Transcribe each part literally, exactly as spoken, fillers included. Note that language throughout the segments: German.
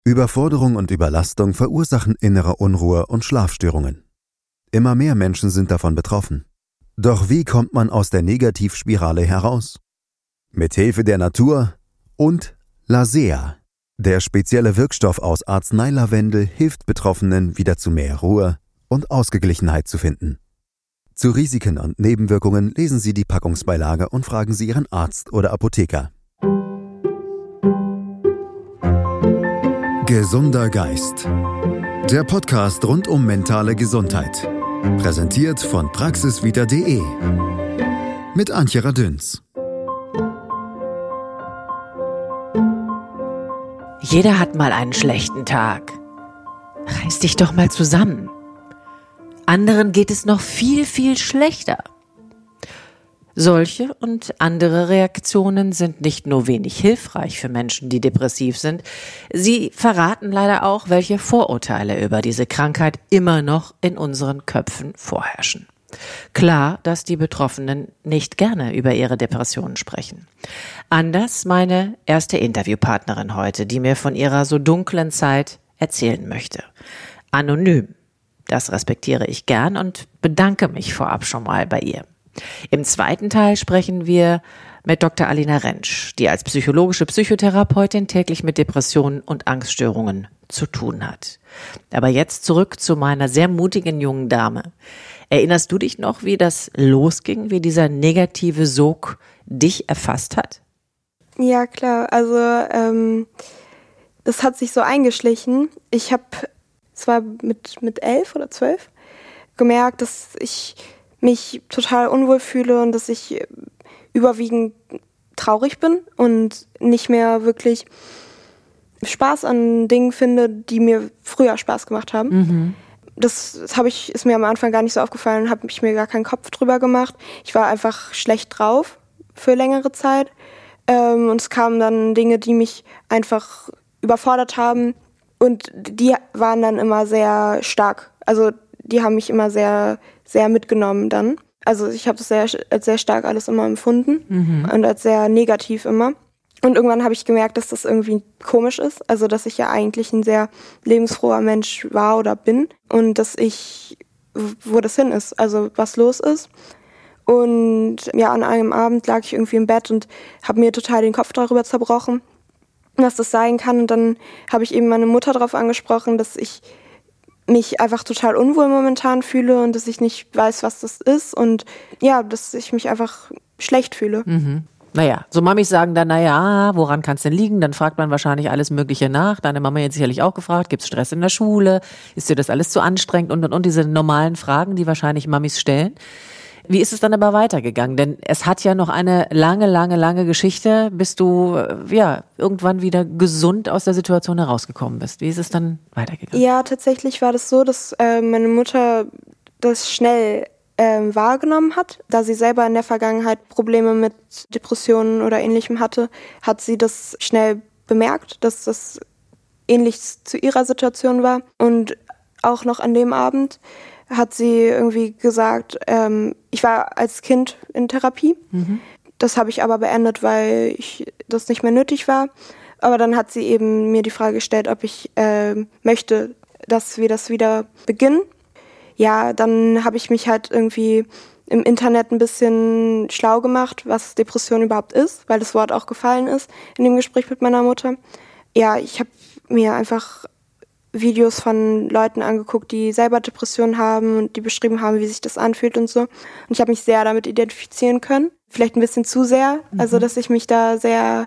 Überforderung und Überlastung verursachen innere Unruhe und Schlafstörungen. Immer mehr Menschen sind davon betroffen. Doch wie kommt man aus der Negativspirale heraus? Mit Hilfe der Natur und Lasea. Der spezielle Wirkstoff aus Arzneilavendel hilft Betroffenen, wieder zu mehr Ruhe und Ausgeglichenheit zu finden. Zu Risiken und Nebenwirkungen lesen Sie die Packungsbeilage und fragen Sie Ihren Arzt oder Apotheker. Gesunder Geist. Der Podcast rund um mentale Gesundheit. Präsentiert von praxisvita punkt de. Mit Antje Radünz. Jeder hat mal einen schlechten Tag. Reiß dich doch mal zusammen. Anderen geht es noch viel, viel schlechter. Solche und andere Reaktionen sind nicht nur wenig hilfreich für Menschen, die depressiv sind, sie verraten leider auch, welche Vorurteile über diese Krankheit immer noch in unseren Köpfen vorherrschen. Klar, dass die Betroffenen nicht gerne über ihre Depressionen sprechen. Anders meine erste Interviewpartnerin heute, die mir von ihrer so dunklen Zeit erzählen möchte. Anonym. Das respektiere ich gern und bedanke mich vorab schon mal bei ihr. Im zweiten Teil sprechen wir mit Doktor Alina Rentsch, die als psychologische Psychotherapeutin täglich mit Depressionen und Angststörungen zu tun hat. Aber jetzt zurück zu meiner sehr mutigen jungen Dame. Erinnerst du dich noch, wie das losging, wie dieser negative Sog dich erfasst hat? Ja, klar. Also ähm, das hat sich so eingeschlichen. Ich habe zwar mit, mit elf oder zwölf gemerkt, dass ich mich total unwohl fühle und dass ich überwiegend traurig bin und nicht mehr wirklich Spaß an Dingen finde, die mir früher Spaß gemacht haben. Mhm. Das, das habe ich, ist mir am Anfang gar nicht so aufgefallen, habe ich mir gar keinen Kopf drüber gemacht. Ich war einfach schlecht drauf für längere Zeit. Ähm, und es kamen dann Dinge, die mich einfach überfordert haben. Und die waren dann immer sehr stark. Also die haben mich immer sehr, sehr mitgenommen dann. Also ich habe das sehr, als sehr stark alles immer empfunden mhm. und als sehr negativ immer. Und irgendwann habe ich gemerkt, dass das irgendwie komisch ist. Also dass ich ja eigentlich ein sehr lebensfroher Mensch war oder bin. Und dass ich, wo das hin ist, also was los ist. Und ja, an einem Abend lag ich irgendwie im Bett und habe mir total den Kopf darüber zerbrochen, was das sein kann. Und dann habe ich eben meine Mutter darauf angesprochen, dass ich mich einfach total unwohl momentan fühle und dass ich nicht weiß, was das ist. Und ja, dass ich mich einfach schlecht fühle. Mhm. Naja, so Mamis sagen dann, naja, woran kann es denn liegen? Dann fragt man wahrscheinlich alles Mögliche nach. Deine Mama jetzt sicherlich auch gefragt, gibt es Stress in der Schule? Ist dir das alles zu anstrengend? Und, und, und diese normalen Fragen, die wahrscheinlich Mamis stellen. Wie ist es dann aber weitergegangen? Denn es hat ja noch eine lange, lange, lange Geschichte, bis du ja irgendwann wieder gesund aus der Situation herausgekommen bist. Wie ist es dann weitergegangen? Ja, tatsächlich war das so, dass äh, meine Mutter das schnell äh, wahrgenommen hat. Da sie selber in der Vergangenheit Probleme mit Depressionen oder Ähnlichem hatte, hat sie das schnell bemerkt, dass das ähnlich zu ihrer Situation war. Und auch noch an dem Abend hat sie irgendwie gesagt, ähm, ich war als Kind in Therapie. Mhm. Das habe ich aber beendet, weil ich das nicht mehr nötig war. Aber dann hat sie eben mir die Frage gestellt, ob ich äh, möchte, dass wir das wieder beginnen. Ja, dann habe ich mich halt irgendwie im Internet ein bisschen schlau gemacht, was Depression überhaupt ist, weil das Wort auch gefallen ist in dem Gespräch mit meiner Mutter. Ja, ich habe mir einfach Videos von Leuten angeguckt, die selber Depressionen haben und die beschrieben haben, wie sich das anfühlt und so. Und ich habe mich sehr damit identifizieren können. Vielleicht ein bisschen zu sehr, mhm. also dass ich mich da sehr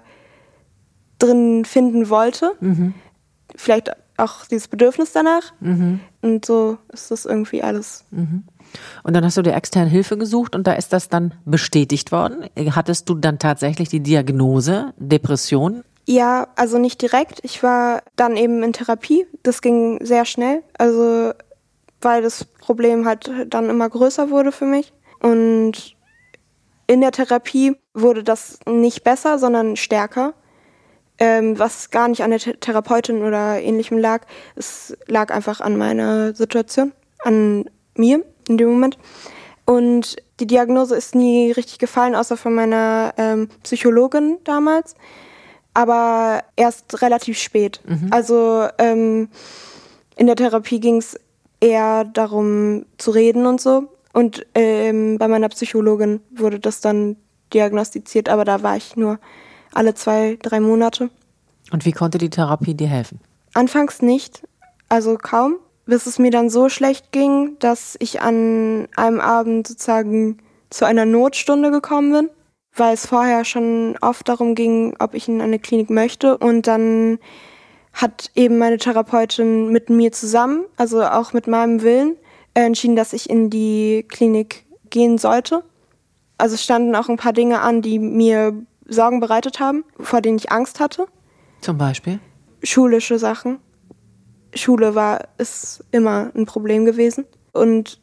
drin finden wollte. Mhm. Vielleicht auch dieses Bedürfnis danach. Mhm. Und so ist das irgendwie alles. Mhm. Und dann hast du dir externe Hilfe gesucht und da ist das dann bestätigt worden. Hattest du dann tatsächlich die Diagnose Depression? Ja, also nicht direkt. Ich war dann eben in Therapie. Das ging sehr schnell. Also, weil das Problem halt dann immer größer wurde für mich. Und in der Therapie wurde das nicht besser, sondern stärker. Ähm, was gar nicht an der Th- Therapeutin oder Ähnlichem lag. Es lag einfach an meiner Situation, an mir in dem Moment. Und die Diagnose ist nie richtig gefallen, außer von meiner ähm, Psychologin damals. aber erst relativ spät. Mhm. Also ähm, in der Therapie ging es eher darum zu reden und so. Und ähm, bei meiner Psychologin wurde das dann diagnostiziert, aber da war ich nur alle zwei, drei Monate. Und wie konnte die Therapie dir helfen? Anfangs nicht, also kaum, bis es mir dann so schlecht ging, dass ich an einem Abend sozusagen zu einer Notstunde gekommen bin, weil es vorher schon oft darum ging, ob ich in eine Klinik möchte. Und dann hat eben meine Therapeutin mit mir zusammen, also auch mit meinem Willen, entschieden, dass ich in die Klinik gehen sollte. Also es standen auch ein paar Dinge an, die mir Sorgen bereitet haben, vor denen ich Angst hatte. Zum Beispiel? Schulische Sachen. Schule war, ist immer ein Problem gewesen. Und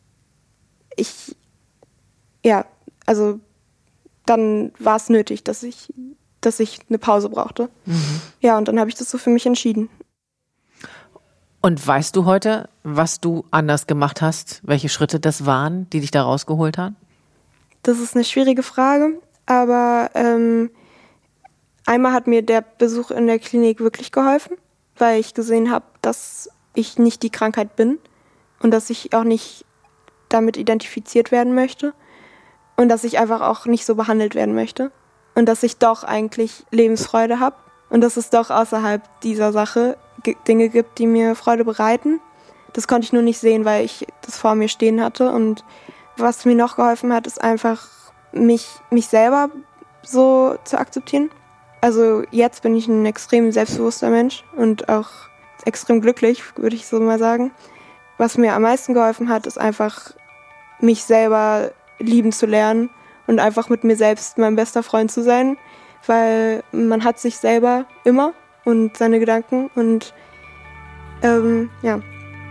ich, ja, also dann war es nötig, dass ich, dass ich eine Pause brauchte. Mhm. Ja, und dann habe ich das so für mich entschieden. Und weißt du heute, was du anders gemacht hast? Welche Schritte das waren, die dich da rausgeholt haben? Das ist eine schwierige Frage, aber ähm, einmal hat mir der Besuch in der Klinik wirklich geholfen, weil ich gesehen habe, dass ich nicht die Krankheit bin und dass ich auch nicht damit identifiziert werden möchte und dass ich einfach auch nicht so behandelt werden möchte und dass ich doch eigentlich Lebensfreude habe und dass es doch außerhalb dieser Sache g- Dinge gibt, die mir Freude bereiten. Das konnte ich nur nicht sehen, weil ich das vor mir stehen hatte. Und was mir noch geholfen hat, ist einfach mich, mich selber so zu akzeptieren. Also jetzt bin ich ein extrem selbstbewusster Mensch und auch extrem glücklich, würde ich so mal sagen. Was mir am meisten geholfen hat, ist einfach, mich selber lieben zu lernen und einfach mit mir selbst mein bester Freund zu sein, weil man hat sich selber immer und seine Gedanken und ähm, ja.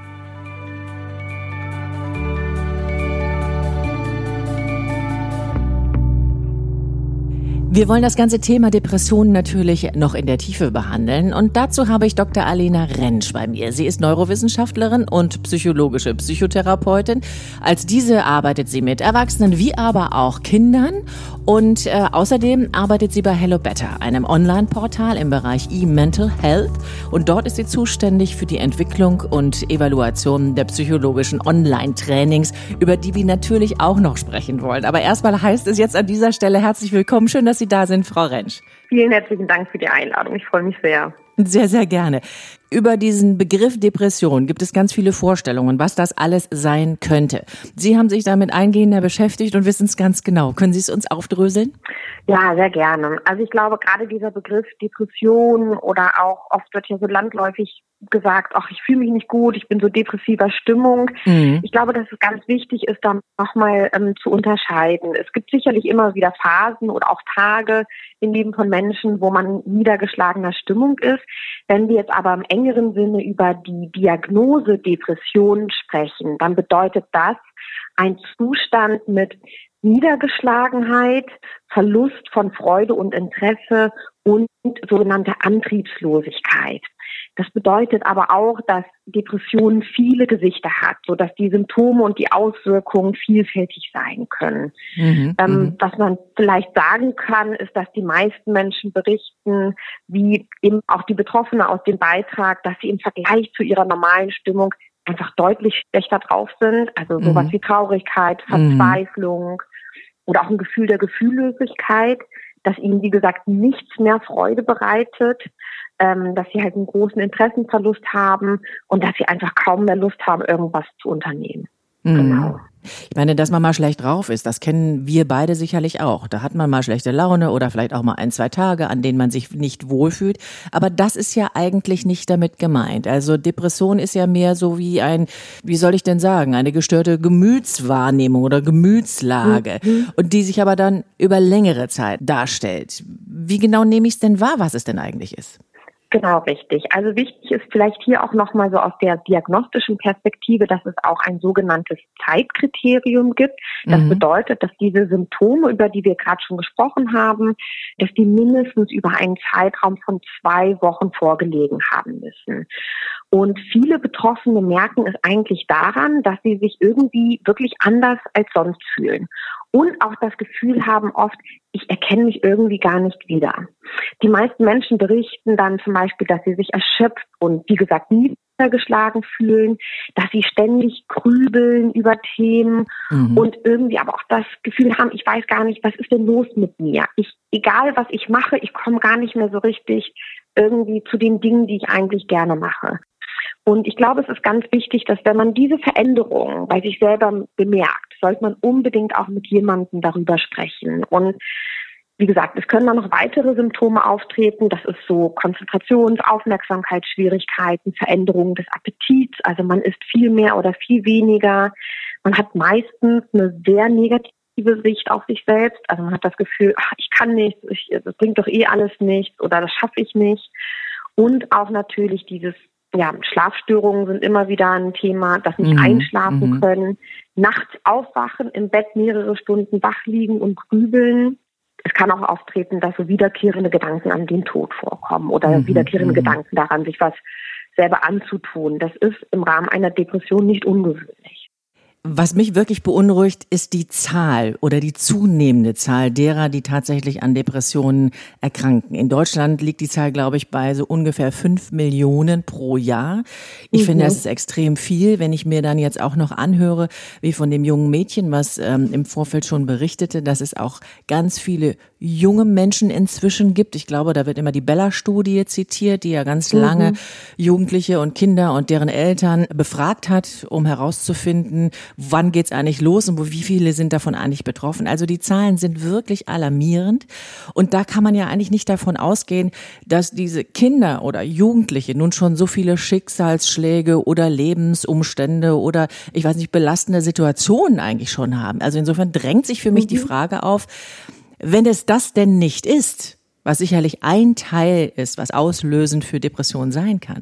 Wir wollen das ganze Thema Depressionen natürlich noch in der Tiefe behandeln und dazu habe ich Doktor Alena Rentsch bei mir. Sie ist Neurowissenschaftlerin und psychologische Psychotherapeutin. Als diese arbeitet sie mit Erwachsenen wie aber auch Kindern und äh, außerdem arbeitet sie bei Hello Better, einem Online-Portal im Bereich E-Mental Health, und dort ist sie zuständig für die Entwicklung und Evaluation der psychologischen Online-Trainings, über die wir natürlich auch noch sprechen wollen. Aber erstmal heißt es jetzt an dieser Stelle herzlich willkommen. Schön, dass Sie da sind, Frau Rentsch. Vielen herzlichen Dank für die Einladung. Ich freue mich sehr. Sehr, sehr gerne. Über diesen Begriff Depression gibt es ganz viele Vorstellungen, was das alles sein könnte. Sie haben sich damit eingehender beschäftigt und wissen es ganz genau. Können Sie es uns aufdröseln? Ja, sehr gerne. Also ich glaube, gerade dieser Begriff Depression oder auch oft wird ja so landläufig gesagt, ach, ich fühle mich nicht gut, ich bin so depressiver Stimmung. Mhm. Ich glaube, dass es ganz wichtig ist, da nochmal ähm, zu unterscheiden. Es gibt sicherlich immer wieder Phasen oder auch Tage im Leben von Menschen, wo man niedergeschlagener Stimmung ist. Wenn wir jetzt aber im engeren Sinne über die Diagnose Depression sprechen, dann bedeutet das ein Zustand mit Niedergeschlagenheit, Verlust von Freude und Interesse und sogenannte Antriebslosigkeit. Das bedeutet aber auch, dass Depression viele Gesichter hat, sodass die Symptome und die Auswirkungen vielfältig sein können. Mhm, ähm, was man vielleicht sagen kann, ist, dass die meisten Menschen berichten, wie eben auch die Betroffene aus dem Beitrag, dass sie im Vergleich zu ihrer normalen Stimmung einfach deutlich schlechter drauf sind. Also sowas mhm. wie Traurigkeit, Verzweiflung mhm. oder auch ein Gefühl der Gefühllosigkeit, dass ihnen, wie gesagt, nichts mehr Freude bereitet, ähm, dass sie halt einen großen Interessenverlust haben und dass sie einfach kaum mehr Lust haben, irgendwas zu unternehmen. Mhm. Genau. Ich meine, dass man mal schlecht drauf ist, das kennen wir beide sicherlich auch. Da hat man mal schlechte Laune oder vielleicht auch mal ein, zwei Tage, an denen man sich nicht wohlfühlt. Aber das ist ja eigentlich nicht damit gemeint. Also Depression ist ja mehr so wie ein, wie soll ich denn sagen, eine gestörte Gemütswahrnehmung oder Gemütslage. Mhm. Und die sich aber dann über längere Zeit darstellt. Wie genau nehme ich es denn wahr, was es denn eigentlich ist? Genau, richtig. Also wichtig ist vielleicht hier auch nochmal so aus der diagnostischen Perspektive, dass es auch ein sogenanntes Zeitkriterium gibt. Das mhm. bedeutet, dass diese Symptome, über die wir gerade schon gesprochen haben, dass die mindestens über einen Zeitraum von zwei Wochen vorgelegen haben müssen. Und viele Betroffene merken es eigentlich daran, dass sie sich irgendwie wirklich anders als sonst fühlen. und auch das Gefühl haben oft, ich erkenne mich irgendwie gar nicht wieder. Die meisten Menschen berichten dann zum Beispiel, dass sie sich erschöpft und, wie gesagt, niedergeschlagen fühlen, dass sie ständig grübeln über Themen mhm. und irgendwie aber auch das Gefühl haben, ich weiß gar nicht, was ist denn los mit mir? Ich, egal was ich mache, ich komme gar nicht mehr so richtig irgendwie zu den Dingen, die ich eigentlich gerne mache. Und ich glaube, es ist ganz wichtig, dass wenn man diese Veränderungen bei sich selber bemerkt, sollte man unbedingt auch mit jemandem darüber sprechen. Und wie gesagt, es können dann noch weitere Symptome auftreten. Das ist so Konzentrations-, Aufmerksamkeitsschwierigkeiten, Veränderungen des Appetits. Also man isst viel mehr oder viel weniger. Man hat meistens eine sehr negative Sicht auf sich selbst. Also man hat das Gefühl, ach, ich kann nichts, ich, das bringt doch eh alles nichts oder das schaffe ich nicht. Und auch natürlich dieses Ja, Schlafstörungen sind immer wieder ein Thema, das nicht mhm. einschlafen mhm. können, nachts aufwachen, im Bett mehrere Stunden wach liegen und grübeln. Es kann auch auftreten, dass so wiederkehrende Gedanken an den Tod vorkommen oder mhm. wiederkehrende mhm. Gedanken daran, sich was selber anzutun. Das ist im Rahmen einer Depression nicht ungewöhnlich. Was mich wirklich beunruhigt, ist die Zahl oder die zunehmende Zahl derer, die tatsächlich an Depressionen erkranken. In Deutschland liegt die Zahl, glaube ich, bei so ungefähr fünf Millionen pro Jahr. Ich mhm. finde, das ist extrem viel, wenn ich mir dann jetzt auch noch anhöre, wie von dem jungen Mädchen, was ähm, im Vorfeld schon berichtete, dass es auch ganz viele junge Menschen inzwischen gibt. Ich glaube, da wird immer die Bella-Studie zitiert, die ja ganz mhm. lange Jugendliche und Kinder und deren Eltern befragt hat, um herauszufinden, wann geht's eigentlich los und wie viele sind davon eigentlich betroffen. Also die Zahlen sind wirklich alarmierend. Und da kann man ja eigentlich nicht davon ausgehen, dass diese Kinder oder Jugendliche nun schon so viele Schicksalsschläge oder Lebensumstände oder, ich weiß nicht, belastende Situationen eigentlich schon haben. Also insofern drängt sich für mich mhm. die Frage auf, wenn es das denn nicht ist, was sicherlich ein Teil ist, was auslösend für Depressionen sein kann,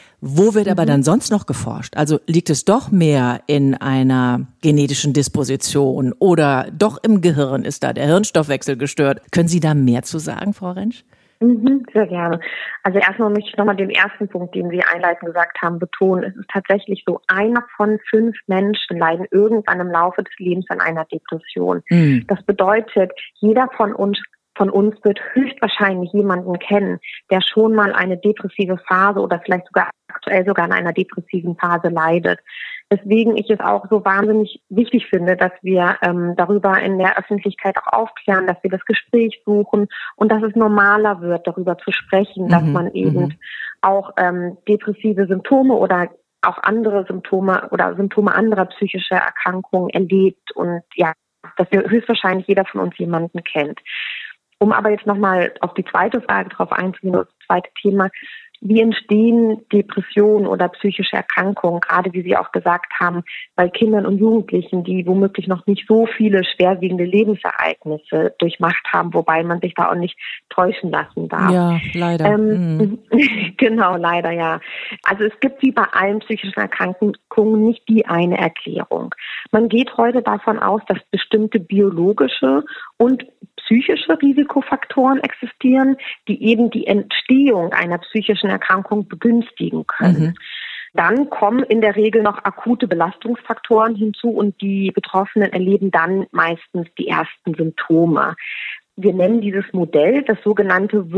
wo wird aber dann sonst noch geforscht? Also liegt es doch mehr in einer genetischen Disposition oder doch im Gehirn ist da der Hirnstoffwechsel gestört? Können Sie da mehr zu sagen, Frau Rentsch? Mhm, sehr gerne. Also erstmal möchte ich nochmal den ersten Punkt, den Sie einleitend gesagt haben, betonen. Es ist tatsächlich so, einer von fünf Menschen leiden irgendwann im Laufe des Lebens an einer Depression. Mhm. Das bedeutet, jeder von uns von uns wird höchstwahrscheinlich jemanden kennen, der schon mal eine depressive Phase oder vielleicht sogar aktuell sogar in einer depressiven Phase leidet. Deswegen ich es auch so wahnsinnig wichtig finde, dass wir ähm, darüber in der Öffentlichkeit auch aufklären, dass wir das Gespräch suchen und dass es normaler wird, darüber zu sprechen, mhm. dass man eben mhm. auch ähm, depressive Symptome oder auch andere Symptome oder Symptome anderer psychischer Erkrankungen erlebt und ja, dass wir höchstwahrscheinlich jeder von uns jemanden kennt. Um aber jetzt nochmal auf die zweite Frage drauf einzugehen, das zweite Thema, wie entstehen Depressionen oder psychische Erkrankungen, gerade wie Sie auch gesagt haben, bei Kindern und Jugendlichen, die womöglich noch nicht so viele schwerwiegende Lebensereignisse durchmacht haben, wobei man sich da auch nicht täuschen lassen darf. Ja, leider. Ähm, mhm. Genau, leider, ja. Also es gibt wie bei allen psychischen Erkrankungen nicht die eine Erklärung. Man geht heute davon aus, dass bestimmte biologische und psychische Risikofaktoren existieren, die eben die Entstehung einer psychischen Erkrankung begünstigen können. Mhm. Dann kommen in der Regel noch akute Belastungsfaktoren hinzu und die Betroffenen erleben dann meistens die ersten Symptome. Wir nennen dieses Modell das sogenannte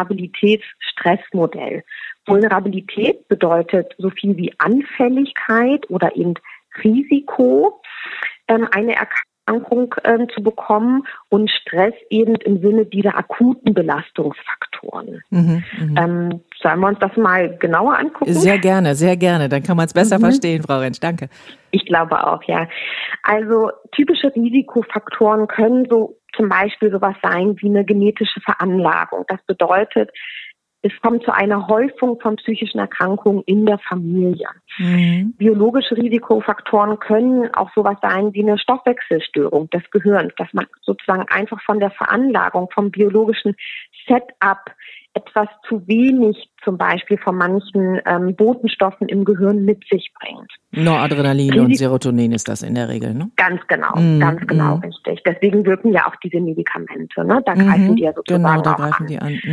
Vulnerabilitätsstressmodell. Vulnerabilität bedeutet so viel wie Anfälligkeit oder eben Risiko, ähm, eine Erkrankung Ähm, zu bekommen und Stress eben im Sinne dieser akuten Belastungsfaktoren. Mhm, ähm, sollen wir uns das mal genauer angucken? Sehr gerne, sehr gerne. Dann kann man es besser mhm. verstehen, Frau Rentsch. Danke. Ich glaube auch, ja. Also typische Risikofaktoren können so zum Beispiel sowas sein wie eine genetische Veranlagung. Das bedeutet, es kommt zu einer Häufung von psychischen Erkrankungen in der Familie. Mhm. Biologische Risikofaktoren können auch sowas sein wie eine Stoffwechselstörung des Gehirns, dass man sozusagen einfach von der Veranlagung, vom biologischen Setup etwas zu wenig zum Beispiel von manchen ähm, Botenstoffen im Gehirn mit sich bringt. Noradrenalin Risik- und Serotonin ist das in der Regel, ne? Ganz genau, mm, ganz genau mm. richtig. Deswegen wirken ja auch diese Medikamente, ne? Da mhm, greifen die ja sozusagen genau, da auch greifen an. die an. Mhm.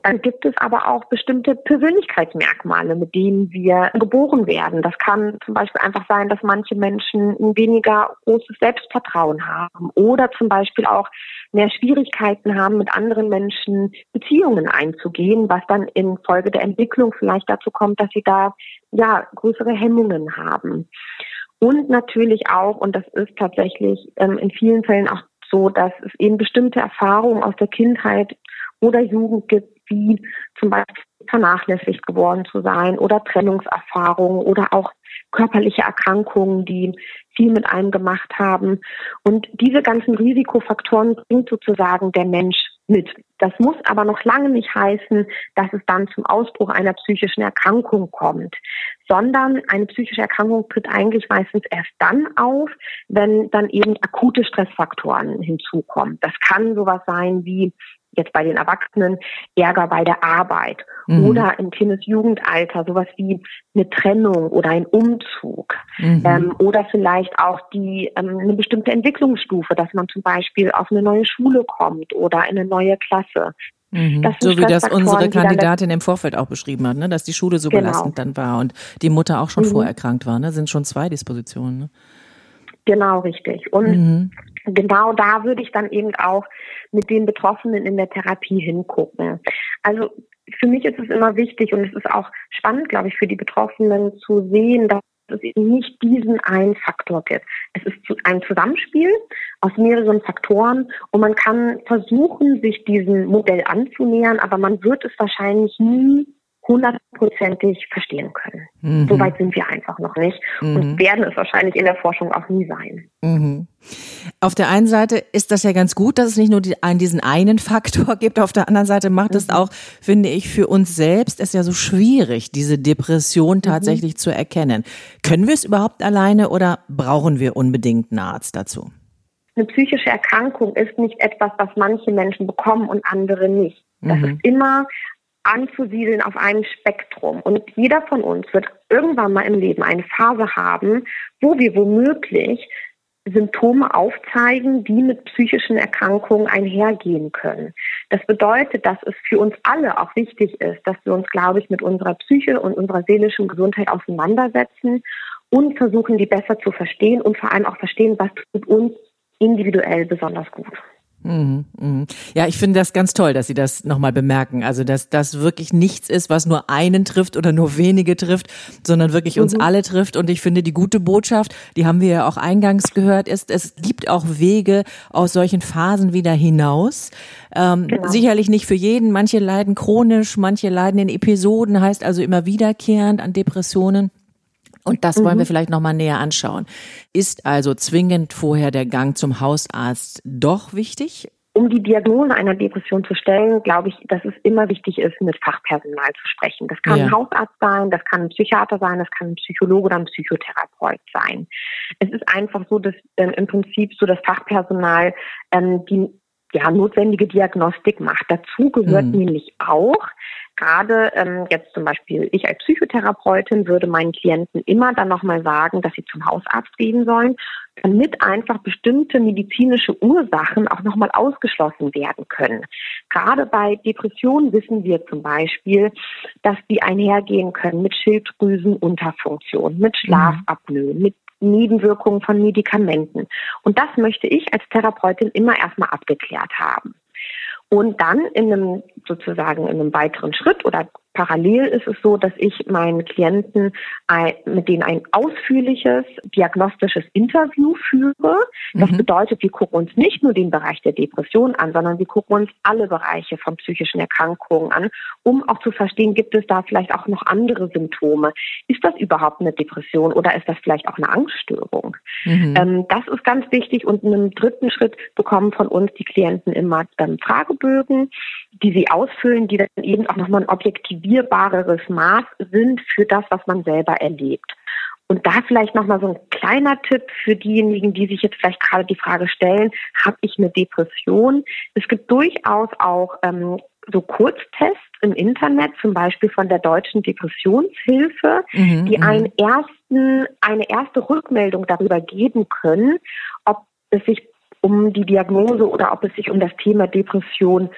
Dann gibt es aber auch bestimmte Persönlichkeitsmerkmale, mit denen wir geboren werden. Das kann zum Beispiel einfach sein, dass manche Menschen ein weniger großes Selbstvertrauen haben oder zum Beispiel auch mehr Schwierigkeiten haben, mit anderen Menschen Beziehungen einzugehen, was dann in Folge der Entwicklung vielleicht dazu kommt, dass sie da ja größere Hemmungen haben. Und natürlich auch, und das ist tatsächlich ähm, in vielen Fällen auch so, dass es eben bestimmte Erfahrungen aus der Kindheit oder Jugend gibt, wie zum Beispiel vernachlässigt geworden zu sein oder Trennungserfahrungen oder auch körperliche Erkrankungen, die viel mit einem gemacht haben. Und diese ganzen Risikofaktoren bringt sozusagen der Mensch mit. Das muss aber noch lange nicht heißen, dass es dann zum Ausbruch einer psychischen Erkrankung kommt, sondern eine psychische Erkrankung tritt eigentlich meistens erst dann auf, wenn dann eben akute Stressfaktoren hinzukommen. Das kann sowas sein wie jetzt bei den Erwachsenen Ärger bei der Arbeit mhm. oder im Kindesjugendalter sowas wie eine Trennung oder ein Umzug mhm. ähm, oder vielleicht auch die ähm, eine bestimmte Entwicklungsstufe, dass man zum Beispiel auf eine neue Schule kommt oder in eine neue Klasse. Mhm. So wie das unsere Kandidatin im Vorfeld auch beschrieben hat, ne? Dass die Schule so genau. belastend dann war und die Mutter auch schon mhm. vorerkrankt war. Ne? Sind schon zwei Dispositionen. Ne? Genau, richtig. Und mhm. genau da würde ich dann eben auch mit den Betroffenen in der Therapie hingucken. Also für mich ist es immer wichtig und es ist auch spannend, glaube ich, für die Betroffenen zu sehen, dass es eben nicht diesen einen Faktor gibt. Es ist ein Zusammenspiel aus mehreren Faktoren und man kann versuchen, sich diesem Modell anzunähern, aber man wird es wahrscheinlich nie hundertprozentig verstehen können. Mhm. Soweit sind wir einfach noch nicht mhm. und werden es wahrscheinlich in der Forschung auch nie sein. Mhm. Auf der einen Seite ist das ja ganz gut, dass es nicht nur die, einen, diesen einen Faktor gibt. Auf der anderen Seite macht es mhm. auch, finde ich, für uns selbst es ja so schwierig, diese Depression tatsächlich mhm. zu erkennen. Können wir es überhaupt alleine oder brauchen wir unbedingt einen Arzt dazu? Eine psychische Erkrankung ist nicht etwas, was manche Menschen bekommen und andere nicht. Das mhm. ist immer anzusiedeln auf einem Spektrum. Und jeder von uns wird irgendwann mal im Leben eine Phase haben, wo wir womöglich Symptome aufzeigen, die mit psychischen Erkrankungen einhergehen können. Das bedeutet, dass es für uns alle auch wichtig ist, dass wir uns, glaube ich, mit unserer Psyche und unserer seelischen Gesundheit auseinandersetzen und versuchen, die besser zu verstehen und vor allem auch verstehen, was tut uns individuell besonders gut. Mhm, mhm. Ja, ich finde das ganz toll, dass Sie das nochmal bemerken. Also, dass das wirklich nichts ist, was nur einen trifft oder nur wenige trifft, sondern wirklich uns mhm. alle trifft. Und ich finde, die gute Botschaft, die haben wir ja auch eingangs gehört, ist, es gibt auch Wege aus solchen Phasen wieder hinaus. Ähm, genau. Sicherlich nicht für jeden. Manche leiden chronisch, manche leiden in Episoden, heißt also immer wiederkehrend an Depressionen. Und das wollen wir vielleicht nochmal näher anschauen. Ist also zwingend vorher der Gang zum Hausarzt doch wichtig? Um die Diagnose einer Depression zu stellen, glaube ich, dass es immer wichtig ist, mit Fachpersonal zu sprechen. Das kann ja. ein Hausarzt sein, das kann ein Psychiater sein, das kann ein Psychologe oder ein Psychotherapeut sein. Es ist einfach so, dass ähm, im Prinzip so das Fachpersonal ähm, die ja, notwendige Diagnostik macht. Dazu gehört mhm. nämlich auch, gerade ähm, jetzt zum Beispiel ich als Psychotherapeutin würde meinen Klienten immer dann nochmal sagen, dass sie zum Hausarzt gehen sollen, damit einfach bestimmte medizinische Ursachen auch nochmal ausgeschlossen werden können. Gerade bei Depressionen wissen wir zum Beispiel, dass die einhergehen können mit Schilddrüsenunterfunktion, mit Schlafapnoe, mit Nebenwirkungen von Medikamenten. Und das möchte ich als Therapeutin immer erstmal abgeklärt haben. Und dann in einem sozusagen in einem weiteren Schritt oder parallel ist es so, dass ich meinen Klienten ein, mit denen ein ausführliches diagnostisches Interview führe. Das mhm. bedeutet, wir gucken uns nicht nur den Bereich der Depression an, sondern wir gucken uns alle Bereiche von psychischen Erkrankungen an, um auch zu verstehen, gibt es da vielleicht auch noch andere Symptome? Ist das überhaupt eine Depression oder ist das vielleicht auch eine Angststörung? Mhm. Ähm, das ist ganz wichtig und in einem dritten Schritt bekommen von uns die Klienten immer ähm, Fragebögen, die sie ausfüllen, die dann eben auch nochmal ein objektivierbareres Maß sind für das, was man selber erlebt. Und da vielleicht nochmal so ein kleiner Tipp für diejenigen, die sich jetzt vielleicht gerade die Frage stellen, habe ich eine Depression? Es gibt durchaus auch ähm, so Kurztests im Internet, zum Beispiel von der Deutschen Depressionshilfe, mhm, die einen ersten, eine erste Rückmeldung darüber geben können, ob es sich um die Diagnose oder ob es sich um das Thema Depression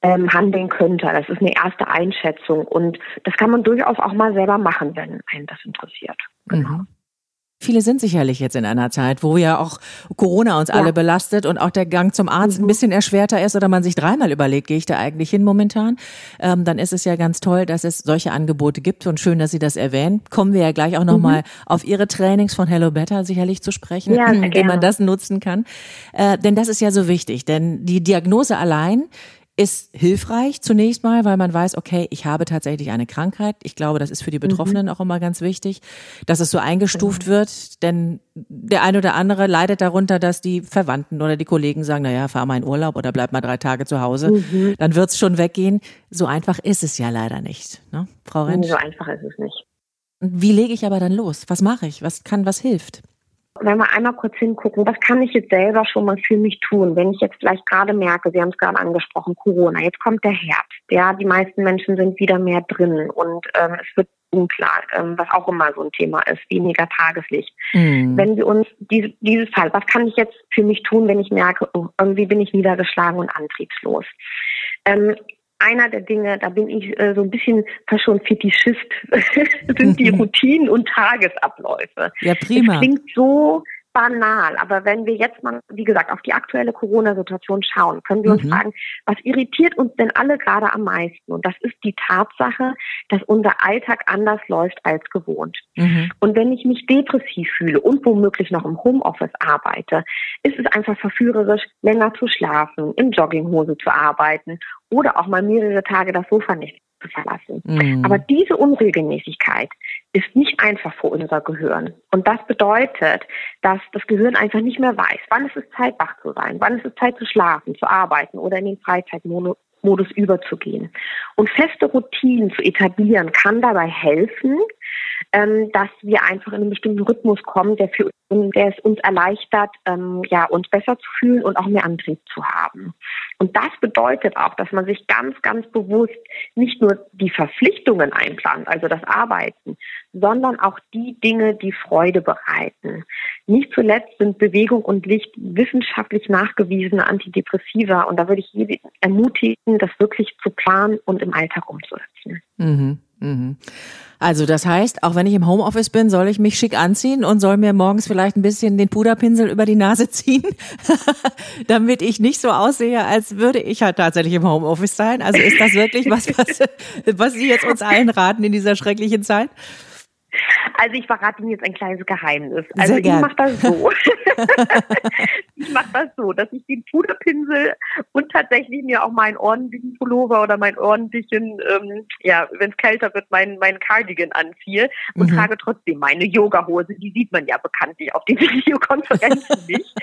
ähm, handeln könnte. Das ist eine erste Einschätzung und das kann man durchaus auch mal selber machen, wenn einen das interessiert. Genau. Mhm. Viele sind sicherlich jetzt in einer Zeit, wo ja auch Corona uns ja. alle belastet und auch der Gang zum Arzt mhm. ein bisschen erschwerter ist oder man sich dreimal überlegt, gehe ich da eigentlich hin momentan? Ähm, dann ist es ja ganz toll, dass es solche Angebote gibt und schön, dass Sie das erwähnen. Kommen wir ja gleich auch nochmal mhm. auf Ihre Trainings von Hello Better sicherlich zu sprechen, ja, wie man das nutzen kann. Äh, denn das ist ja so wichtig, denn die Diagnose allein ist hilfreich zunächst mal, weil man weiß, okay, ich habe tatsächlich eine Krankheit. Ich glaube, das ist für die Betroffenen mhm. auch immer ganz wichtig, dass es so eingestuft mhm. wird, denn der eine oder andere leidet darunter, dass die Verwandten oder die Kollegen sagen, naja, fahr mal in Urlaub oder bleib mal drei Tage zu Hause, mhm. dann wird's schon weggehen. So einfach ist es ja leider nicht, ne, Frau Rentsch? So einfach ist es nicht. Wie lege ich aber dann los? Was mache ich? Was kann, was hilft? Wenn wir einmal kurz hingucken, was kann ich jetzt selber schon mal für mich tun, wenn ich jetzt vielleicht gerade merke, Sie haben es gerade angesprochen, Corona, jetzt kommt der Herbst, ja, die meisten Menschen sind wieder mehr drin und ähm, es wird unklar, ähm, was auch immer so ein Thema ist, weniger Tageslicht. Mhm. Wenn wir uns diese, dieses Fall, was kann ich jetzt für mich tun, wenn ich merke, oh, irgendwie bin ich niedergeschlagen und antriebslos? Ähm, Einer der Dinge, da bin ich äh, so ein bisschen fast schon Fetischist, sind die Routinen und Tagesabläufe. Ja, prima. Das klingt so banal, aber wenn wir jetzt mal, wie gesagt, auf die aktuelle Corona-Situation schauen, können wir uns mhm. fragen, was irritiert uns denn alle gerade am meisten? Und das ist die Tatsache, dass unser Alltag anders läuft als gewohnt. Mhm. Und wenn ich mich depressiv fühle und womöglich noch im Homeoffice arbeite, ist es einfach verführerisch, länger zu schlafen, in Jogginghose zu arbeiten oder auch mal mehrere Tage das Sofa nicht zu verlassen. Mhm. Aber diese Unregelmäßigkeit ist nicht einfach für unser Gehirn. Und das bedeutet, dass das Gehirn einfach nicht mehr weiß, wann ist es Zeit, wach zu sein, wann ist es Zeit zu schlafen, zu arbeiten oder in den Freizeitmodus überzugehen. Und feste Routinen zu etablieren kann dabei helfen, ähm, dass wir einfach in einen bestimmten Rhythmus kommen, der für der es uns erleichtert, ähm, ja, uns besser zu fühlen und auch mehr Antrieb zu haben. Und das bedeutet auch, dass man sich ganz, ganz bewusst nicht nur die Verpflichtungen einplant, also das Arbeiten, sondern auch die Dinge, die Freude bereiten. Nicht zuletzt sind Bewegung und Licht wissenschaftlich nachgewiesene Antidepressiva und da würde ich jeden ermutigen, das wirklich zu planen und im Alltag umzusetzen. Mhm. Also das heißt, auch wenn ich im Homeoffice bin, soll ich mich schick anziehen und soll mir morgens vielleicht ein bisschen den Puderpinsel über die Nase ziehen, damit ich nicht so aussehe, als würde ich halt tatsächlich im Homeoffice sein. Also ist das wirklich was, was, was Sie jetzt uns allen raten in dieser schrecklichen Zeit? Also ich verrate Ihnen jetzt ein kleines Geheimnis. Also ich mache das so. ich mache das so, dass ich den Puderpinsel und tatsächlich mir auch meinen ordentlichen Pullover oder mein ordentlichen, ähm, ja, wenn es kälter wird, meinen mein Cardigan anziehe und mhm. trage trotzdem meine Yogahose. Die sieht man ja bekanntlich auf den Videokonferenzen nicht.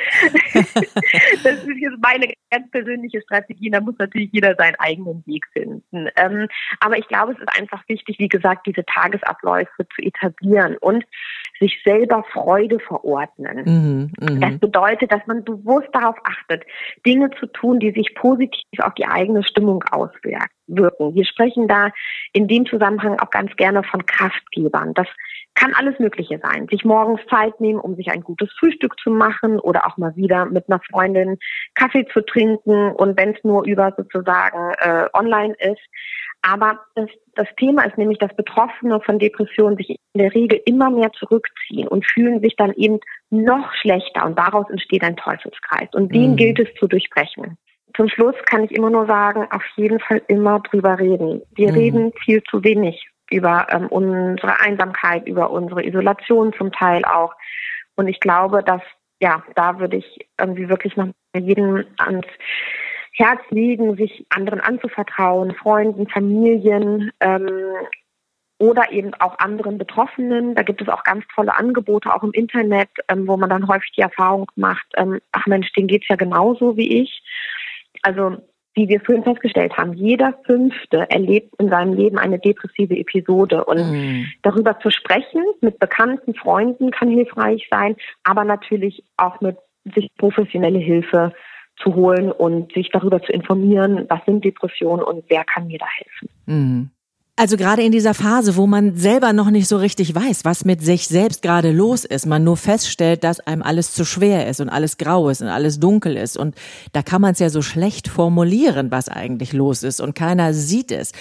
Das ist jetzt meine ganz persönliche Strategie. Da muss natürlich jeder seinen eigenen Weg finden. Ähm, aber ich glaube, es ist einfach wichtig, wie gesagt, diese Tagesabläufe zu etablieren und sich selber Freude verordnen. Mhm, mh. Das bedeutet, dass man bewusst darauf achtet, Dinge zu tun, die sich positiv auf die eigene Stimmung auswirken. Wir sprechen da in dem Zusammenhang auch ganz gerne von Kraftgebern. Das kann alles Mögliche sein. Sich morgens Zeit nehmen, um sich ein gutes Frühstück zu machen oder auch mal wieder mit einer Freundin Kaffee zu trinken und wenn es nur über sozusagen äh, online ist. Aber das, das Thema ist nämlich, dass Betroffene von Depressionen sich in der Regel immer mehr zurückziehen und fühlen sich dann eben noch schlechter und daraus entsteht ein Teufelskreis und den mhm. gilt es zu durchbrechen. Zum Schluss kann ich immer nur sagen, auf jeden Fall immer drüber reden. Wir mhm. reden viel zu wenig über ähm, unsere Einsamkeit, über unsere Isolation zum Teil auch. Und ich glaube, dass, ja, da würde ich irgendwie wirklich noch jedem ans Herz legen, sich anderen anzuvertrauen, Freunden, Familien ähm, oder eben auch anderen Betroffenen. Da gibt es auch ganz tolle Angebote, auch im Internet, ähm, wo man dann häufig die Erfahrung macht, ähm, ach Mensch, denen geht's ja genauso wie ich. Also wie wir vorhin festgestellt haben, jeder Fünfte erlebt in seinem Leben eine depressive Episode. Und mm. darüber zu sprechen mit bekannten Freunden kann hilfreich sein, aber natürlich auch mit sich professionelle Hilfe zu holen und sich darüber zu informieren, was sind Depressionen und wer kann mir da helfen. Mm. Also gerade in dieser Phase, wo man selber noch nicht so richtig weiß, was mit sich selbst gerade los ist, man nur feststellt, dass einem alles zu schwer ist und alles grau ist und alles dunkel ist und da kann man es ja so schlecht formulieren, was eigentlich los ist und keiner sieht es.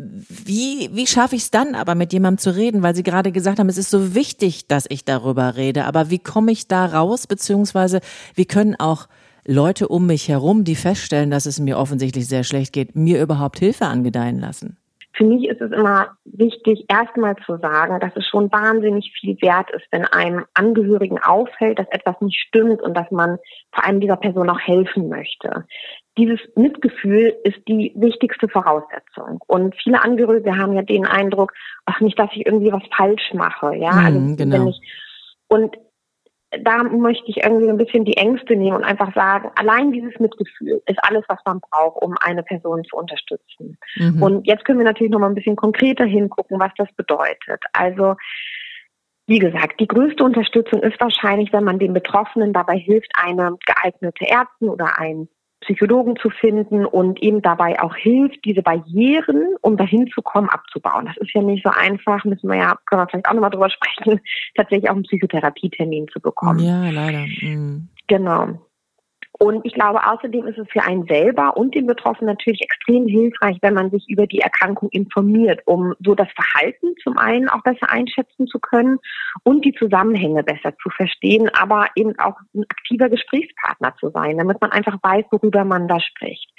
Wie, wie schaffe ich es dann aber mit jemandem zu reden, weil Sie gerade gesagt haben, es ist so wichtig, dass ich darüber rede, aber wie komme ich da raus, beziehungsweise wie können auch Leute um mich herum, die feststellen, dass es mir offensichtlich sehr schlecht geht, mir überhaupt Hilfe angedeihen lassen? Für mich ist es immer wichtig, erstmal zu sagen, dass es schon wahnsinnig viel wert ist, wenn einem Angehörigen auffällt, dass etwas nicht stimmt und dass man vor allem dieser Person auch helfen möchte. Dieses Mitgefühl ist die wichtigste Voraussetzung. Und viele Angehörige haben ja den Eindruck, ach, nicht, dass ich irgendwie was falsch mache. Ja, mm, also genau. wenn ich, und da möchte ich irgendwie ein bisschen die Ängste nehmen und einfach sagen, allein dieses Mitgefühl ist alles, was man braucht, um eine Person zu unterstützen. Mhm. Und jetzt können wir natürlich noch mal ein bisschen konkreter hingucken, was das bedeutet. Also, wie gesagt, die größte Unterstützung ist wahrscheinlich, wenn man den Betroffenen dabei hilft, eine geeignete Ärztin oder einen Psychologen zu finden und eben dabei auch hilft, diese Barrieren, um dahin zu kommen, abzubauen. Das ist ja nicht so einfach, müssen wir ja, können wir vielleicht auch nochmal drüber sprechen, tatsächlich auch einen Psychotherapietermin zu bekommen. Ja, leider. Mhm. Genau. Und ich glaube, außerdem ist es für einen selber und den Betroffenen natürlich extrem hilfreich, wenn man sich über die Erkrankung informiert, um so das Verhalten zum einen auch besser einschätzen zu können und die Zusammenhänge besser zu verstehen, aber eben auch ein aktiver Gesprächspartner zu sein, damit man einfach weiß, worüber man da spricht.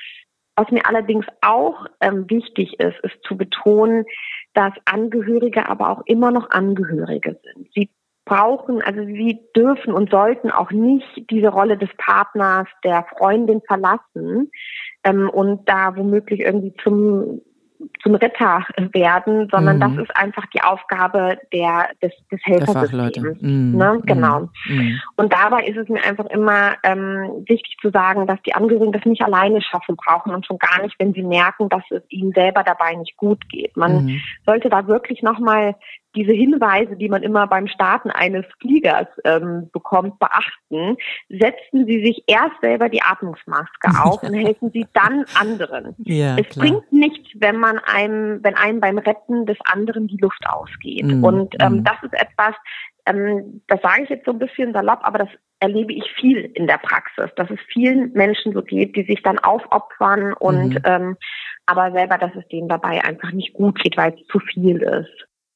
Was mir allerdings auch ähm, wichtig ist, ist zu betonen, dass Angehörige aber auch immer noch Angehörige sind. Sie brauchen, also sie dürfen und sollten auch nicht diese Rolle des Partners, der Freundin verlassen ähm, und da womöglich irgendwie zum zum Retter werden, sondern mhm. das ist einfach die Aufgabe der des, des Helfersystems. Mhm. Ne? Genau. Mhm. Und dabei ist es mir einfach immer ähm, wichtig zu sagen, dass die Angehörigen das nicht alleine schaffen brauchen und schon gar nicht, wenn sie merken, dass es ihnen selber dabei nicht gut geht. Man mhm. sollte da wirklich nochmal diese Hinweise, die man immer beim Starten eines Fliegers ähm, bekommt, beachten. Setzen Sie sich erst selber die Atmungsmaske auf und helfen Sie dann anderen. Ja, es klar. bringt nichts, wenn man einem, wenn einem beim Retten des anderen die Luft ausgeht. Mm, und ähm, mm. das ist etwas, ähm, das sage ich jetzt so ein bisschen salopp, aber das erlebe ich viel in der Praxis, dass es vielen Menschen so geht, die sich dann aufopfern und mhm. ähm, aber selber, dass es denen dabei einfach nicht gut geht, weil es zu viel ist.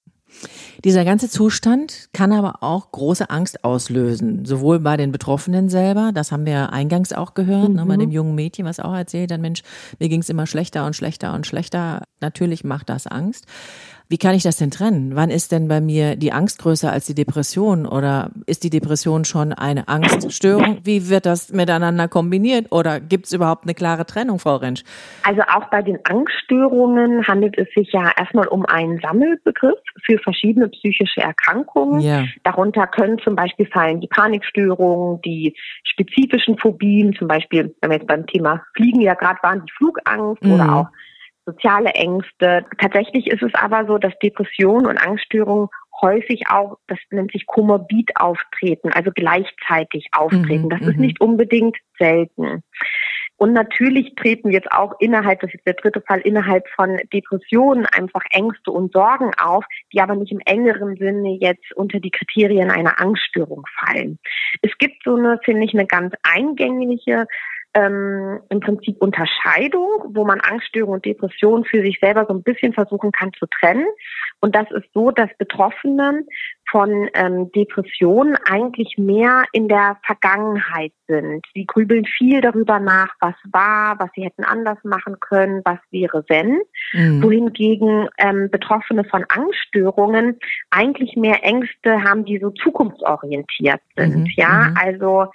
Dieser ganze Zustand kann aber auch große Angst auslösen, sowohl bei den Betroffenen selber, das haben wir eingangs auch gehört, mhm. ne, bei dem jungen Mädchen, was auch erzählt hat, Mensch, mir ging es immer schlechter und schlechter und schlechter. Natürlich macht das Angst. Wie kann ich das denn trennen? Wann ist denn bei mir die Angst größer als die Depression oder ist die Depression schon eine Angststörung? Wie wird das miteinander kombiniert oder gibt es überhaupt eine klare Trennung, Frau Rentsch? Also auch bei den Angststörungen handelt es sich ja erstmal um einen Sammelbegriff für verschiedene psychische Erkrankungen. Ja. Darunter können zum Beispiel fallen die Panikstörungen, die spezifischen Phobien, zum Beispiel, wenn wir jetzt beim Thema Fliegen ja gerade waren, die Flugangst mhm. oder auch soziale Ängste. Tatsächlich ist es aber so, dass Depressionen und Angststörungen häufig auch, das nennt sich komorbid auftreten, also gleichzeitig auftreten. Mhm, das ist nicht unbedingt selten. Und natürlich treten jetzt auch innerhalb, das ist jetzt der dritte Fall, innerhalb von Depressionen einfach Ängste und Sorgen auf, die aber nicht im engeren Sinne jetzt unter die Kriterien einer Angststörung fallen. Es gibt so eine, finde ich, eine ganz eingängige Ähm, im Prinzip Unterscheidung, wo man Angststörung und Depression für sich selber so ein bisschen versuchen kann zu trennen. Und das ist so, dass Betroffene von ähm, Depressionen eigentlich mehr in der Vergangenheit sind. Sie grübeln viel darüber nach, was war, was sie hätten anders machen können, was wäre wenn. Mhm. Wohingegen ähm, Betroffene von Angststörungen eigentlich mehr Ängste haben, die so zukunftsorientiert sind. Mhm. Ja, mhm. also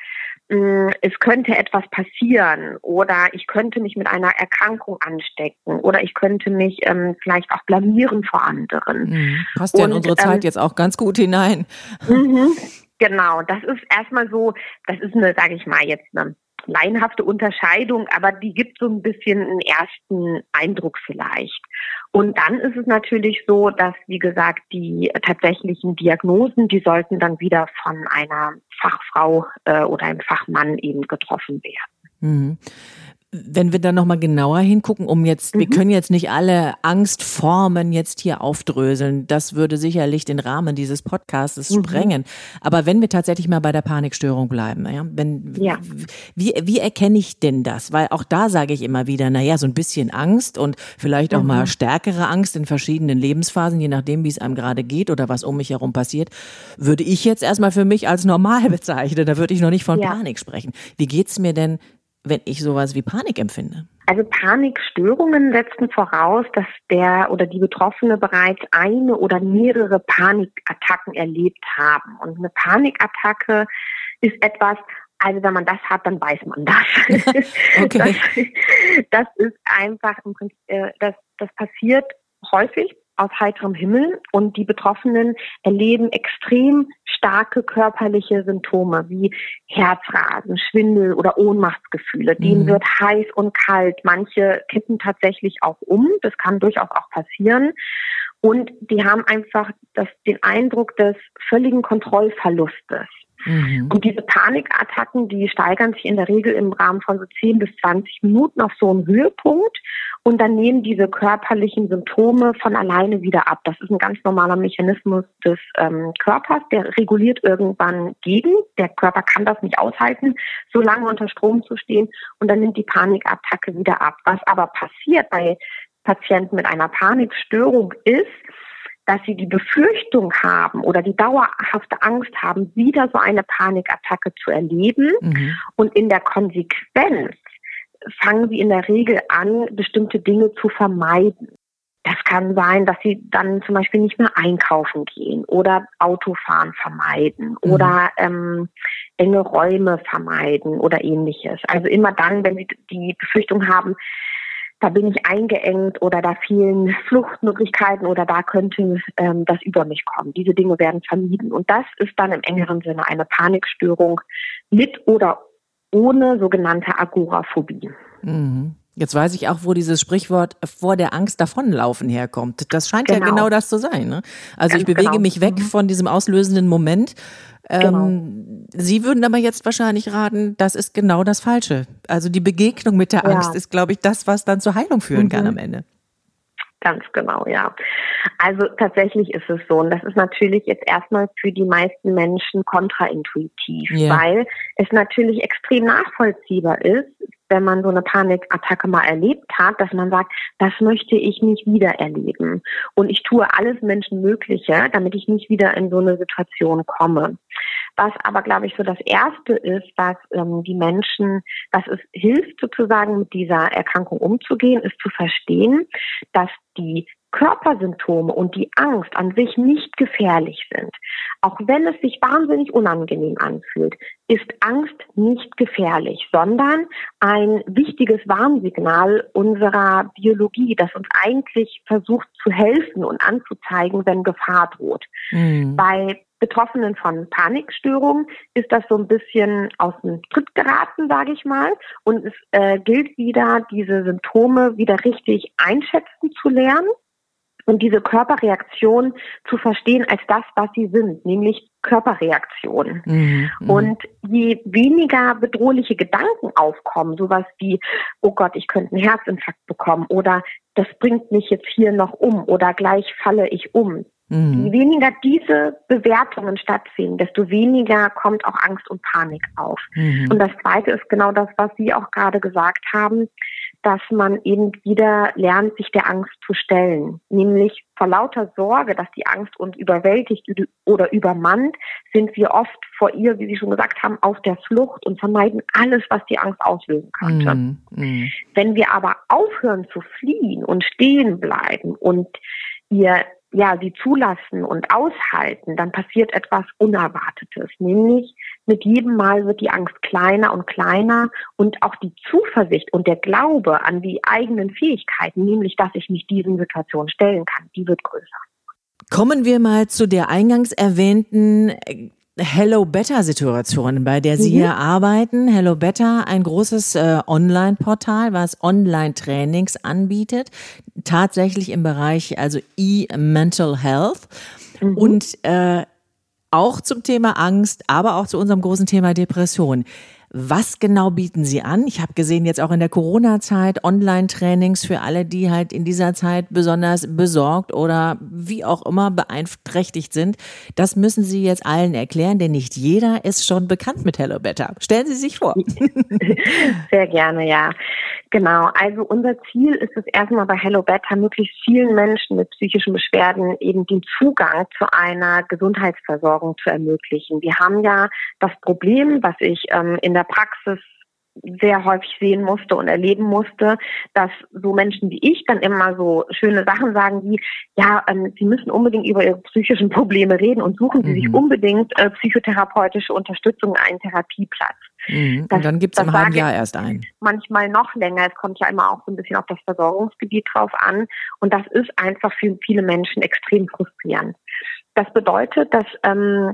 es könnte etwas passieren oder ich könnte mich mit einer Erkrankung anstecken oder ich könnte mich ähm, vielleicht auch blamieren vor anderen. Mhm. Passt ja in unsere Zeit ähm, jetzt auch ganz gut hinein. Mhm, genau, das ist erstmal so, das ist eine, sage ich mal, jetzt eine laienhafte Unterscheidung, aber die gibt so ein bisschen einen ersten Eindruck vielleicht. Und dann ist es natürlich so, dass, wie gesagt, die tatsächlichen Diagnosen, die sollten dann wieder von einer Fachfrau äh, oder einem Fachmann eben getroffen werden. Mhm. Wenn wir dann nochmal genauer hingucken, um jetzt, mhm. wir können jetzt nicht alle Angstformen jetzt hier aufdröseln, das würde sicherlich den Rahmen dieses Podcasts mhm. sprengen. Aber wenn wir tatsächlich mal bei der Panikstörung bleiben, ja, wenn, ja. wie, wie erkenne ich denn das? Weil auch da sage ich immer wieder, naja, so ein bisschen Angst und vielleicht auch mhm. mal stärkere Angst in verschiedenen Lebensphasen, je nachdem, wie es einem gerade geht oder was um mich herum passiert, würde ich jetzt erstmal für mich als normal bezeichnen. Da würde ich noch nicht von ja. Panik sprechen. Wie geht's mir denn, wenn ich sowas wie Panik empfinde? Also Panikstörungen setzen voraus, dass der oder die Betroffene bereits eine oder mehrere Panikattacken erlebt haben. Und eine Panikattacke ist etwas, also wenn man das hat, dann weiß man das. Okay. Das, das ist einfach im Prinzip, das, das passiert häufig aus heiterem Himmel und die Betroffenen erleben extrem starke körperliche Symptome wie Herzrasen, Schwindel oder Ohnmachtsgefühle. Mhm. Denen wird heiß und kalt. Manche kippen tatsächlich auch um. Das kann durchaus auch passieren. Und die haben einfach das, den Eindruck des völligen Kontrollverlustes. Mhm. Und diese Panikattacken, die steigern sich in der Regel im Rahmen von so zehn bis zwanzig Minuten auf so einen Höhepunkt. Und dann nehmen diese körperlichen Symptome von alleine wieder ab. Das ist ein ganz normaler Mechanismus des ähm, Körpers, der reguliert irgendwann gegen. Der Körper kann das nicht aushalten, so lange unter Strom zu stehen. Und dann nimmt die Panikattacke wieder ab. Was aber passiert bei Patienten mit einer Panikstörung ist, dass sie die Befürchtung haben oder die dauerhafte Angst haben, wieder so eine Panikattacke zu erleben. Mhm. Und in der Konsequenz fangen sie in der Regel an, bestimmte Dinge zu vermeiden. Das kann sein, dass sie dann zum Beispiel nicht mehr einkaufen gehen oder Autofahren vermeiden mhm. oder ähm, enge Räume vermeiden oder ähnliches. Also immer dann, wenn sie die Befürchtung haben, da bin ich eingeengt oder da fehlen Fluchtmöglichkeiten oder da könnte ähm, das über mich kommen. Diese Dinge werden vermieden. Und das ist dann im engeren Sinne eine Panikstörung mit oder ohne sogenannte Agoraphobie. Mhm. Jetzt weiß ich auch, wo dieses Sprichwort vor der Angst davonlaufen herkommt. Das scheint genau. ja genau das zu sein. Ne? Also Ganz ich bewege genau. mich weg mhm. von diesem auslösenden Moment. Ähm, genau. Sie würden aber jetzt wahrscheinlich raten, das ist genau das Falsche. Also die Begegnung mit der Angst ja. ist, glaube ich, das, was dann zur Heilung führen mhm. kann am Ende. Ganz genau, ja. Also tatsächlich ist es so. Und das ist natürlich jetzt erstmal für die meisten Menschen kontraintuitiv, ja. weil es natürlich extrem nachvollziehbar ist, wenn man so eine Panikattacke mal erlebt hat, dass man sagt, das möchte ich nicht wieder erleben. Und ich tue alles Menschenmögliche, damit ich nicht wieder in so eine Situation komme. Was aber, glaube ich, so das Erste ist, was ähm, die Menschen, was es hilft, sozusagen mit dieser Erkrankung umzugehen, ist zu verstehen, dass die Körpersymptome und die Angst an sich nicht gefährlich sind. Auch wenn es sich wahnsinnig unangenehm anfühlt, ist Angst nicht gefährlich, sondern ein wichtiges Warnsignal unserer Biologie, das uns eigentlich versucht zu helfen und anzuzeigen, wenn Gefahr droht. Mhm. Bei Betroffenen von Panikstörungen ist das so ein bisschen aus dem Tritt geraten, sage ich mal. Und es äh, gilt wieder, diese Symptome wieder richtig einschätzen zu lernen und diese Körperreaktion zu verstehen als das, was sie sind, nämlich Körperreaktionen. Mhm, und je weniger bedrohliche Gedanken aufkommen, sowas wie, oh Gott, ich könnte einen Herzinfarkt bekommen oder das bringt mich jetzt hier noch um oder gleich falle ich um. Mhm. Je weniger diese Bewertungen stattfinden, desto weniger kommt auch Angst und Panik auf. Mhm. Und das Zweite ist genau das, was Sie auch gerade gesagt haben, dass man eben wieder lernt, sich der Angst zu stellen. Nämlich vor lauter Sorge, dass die Angst uns überwältigt oder übermannt, sind wir oft vor ihr, wie Sie schon gesagt haben, auf der Flucht und vermeiden alles, was die Angst auslösen könnte. Mm, mm. Wenn wir aber aufhören zu fliehen und stehen bleiben und ihr ja, sie zulassen und aushalten, dann passiert etwas Unerwartetes. Nämlich mit jedem Mal wird die Angst kleiner und kleiner und auch die Zuversicht und der Glaube an die eigenen Fähigkeiten, nämlich dass ich mich diesen Situationen stellen kann, die wird größer. Kommen wir mal zu der eingangs erwähnten Hello Better-Situation, bei der Sie mhm. hier arbeiten. Hello Better, ein großes äh, Online-Portal, was Online-Trainings anbietet, tatsächlich im Bereich also E-Mental Health mhm. und äh, auch zum Thema Angst, aber auch zu unserem großen Thema Depression. Was genau bieten Sie an? Ich habe gesehen, jetzt auch in der Corona-Zeit Online-Trainings für alle, die halt in dieser Zeit besonders besorgt oder wie auch immer beeinträchtigt sind. Das müssen Sie jetzt allen erklären, denn nicht jeder ist schon bekannt mit Hello Better. Stellen Sie sich vor. Sehr gerne, ja. Genau, also unser Ziel ist es erstmal bei Hello Better, möglichst vielen Menschen mit psychischen Beschwerden eben den Zugang zu einer Gesundheitsversorgung zu ermöglichen. Wir haben ja das Problem, was ich ähm, in der Praxis sehr häufig sehen musste und erleben musste, dass so Menschen wie ich dann immer so schöne Sachen sagen wie, ja, ähm, sie müssen unbedingt über ihre psychischen Probleme reden und suchen sie mhm. sich unbedingt äh, psychotherapeutische Unterstützung, einen Therapieplatz. Mhm. Das, und dann gibt es im halben Jahr erst einen. Manchmal noch länger. Es kommt ja immer auch so ein bisschen auf das Versorgungsgebiet drauf an. Und das ist einfach für viele Menschen extrem frustrierend. Das bedeutet, dass ähm,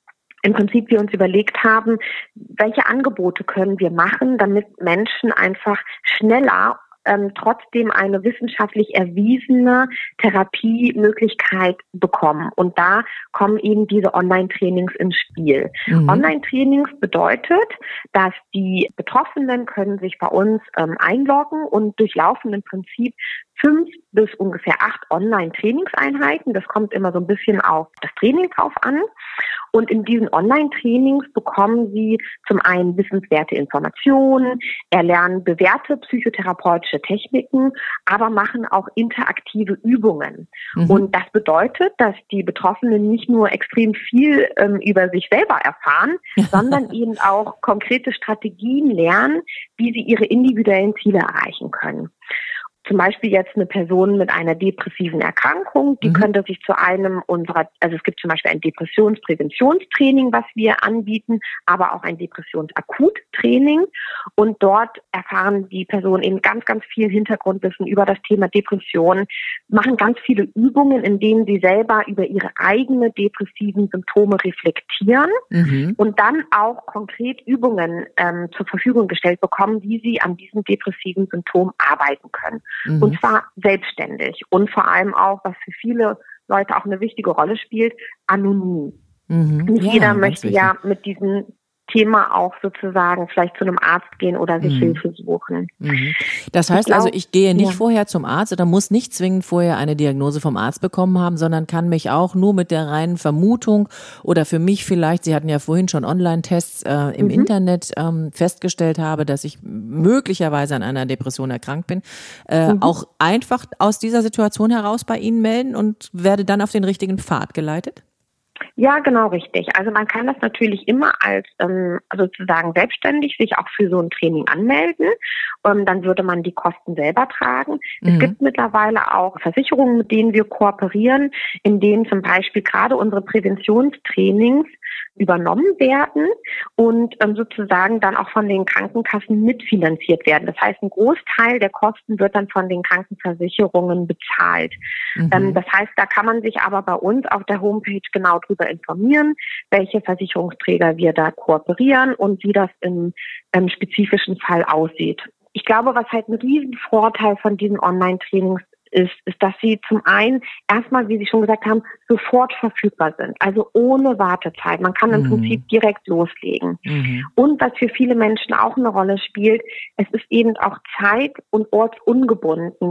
im Prinzip wir uns überlegt haben, welche Angebote können wir machen, damit Menschen einfach schneller ähm, trotzdem eine wissenschaftlich erwiesene Therapiemöglichkeit bekommen. Und da kommen eben diese Online-Trainings ins Spiel. Mhm. Online-Trainings bedeutet, dass die Betroffenen können sich bei uns ähm, einloggen und durchlaufen im Prinzip fünf bis ungefähr acht Online-Trainingseinheiten. Das kommt immer so ein bisschen auf das Training drauf an. Und in diesen Online-Trainings bekommen Sie zum einen wissenswerte Informationen, erlernen bewährte psychotherapeutische Techniken, aber machen auch interaktive Übungen. Mhm. Und das bedeutet, dass die Betroffenen nicht nur extrem viel ähm, über sich selber erfahren, sondern eben auch konkrete Strategien lernen, wie sie ihre individuellen Ziele erreichen können. Zum Beispiel jetzt eine Person mit einer depressiven Erkrankung, die mhm. könnte sich zu einem unserer, also es gibt zum Beispiel ein Depressionspräventionstraining, was wir anbieten, aber auch ein Depressionsakuttraining. Und dort erfahren die Personen eben ganz, ganz viel Hintergrundwissen über das Thema Depression, machen ganz viele Übungen, in denen sie selber über ihre eigenen depressiven Symptome reflektieren mhm. und dann auch konkret Übungen ähm, zur Verfügung gestellt bekommen, wie sie an diesem depressiven Symptom arbeiten können. Mhm. Und zwar selbstständig und vor allem auch, was für viele Leute auch eine wichtige Rolle spielt, anonym. Mhm. Nicht ja, jeder möchte wichtig. ja mit diesem Thema auch sozusagen vielleicht zu einem Arzt gehen oder sich mhm. Hilfe suchen. Mhm. Das heißt ich glaub, also, ich gehe nicht ja. vorher zum Arzt oder muss nicht zwingend vorher eine Diagnose vom Arzt bekommen haben, sondern kann mich auch nur mit der reinen Vermutung oder für mich vielleicht, Sie hatten ja vorhin schon Online-Tests äh, im mhm. Internet ähm, festgestellt habe, dass ich möglicherweise an einer Depression erkrankt bin, äh, mhm. auch einfach aus dieser Situation heraus bei Ihnen melden und werde dann auf den richtigen Pfad geleitet? Ja, genau richtig. Also man kann das natürlich immer als ähm, sozusagen selbstständig sich auch für so ein Training anmelden. Ähm, dann würde man die Kosten selber tragen. Mhm. Es gibt mittlerweile auch Versicherungen, mit denen wir kooperieren, in denen zum Beispiel gerade unsere Präventionstrainings übernommen werden und ähm, sozusagen dann auch von den Krankenkassen mitfinanziert werden. Das heißt, ein Großteil der Kosten wird dann von den Krankenversicherungen bezahlt. Mhm. Ähm, das heißt, da kann man sich aber bei uns auf der Homepage genau drüber informieren, welche Versicherungsträger wir da kooperieren und wie das im ähm, spezifischen Fall aussieht. Ich glaube, was halt ein Riesenvorteil von diesen Online-Trainings ist, ist, dass sie zum einen erstmal, wie Sie schon gesagt haben, sofort verfügbar sind. Also ohne Wartezeit. Man kann im mhm. Prinzip direkt loslegen. Mhm. Und was für viele Menschen auch eine Rolle spielt, es ist eben auch zeit- und ortsungebunden.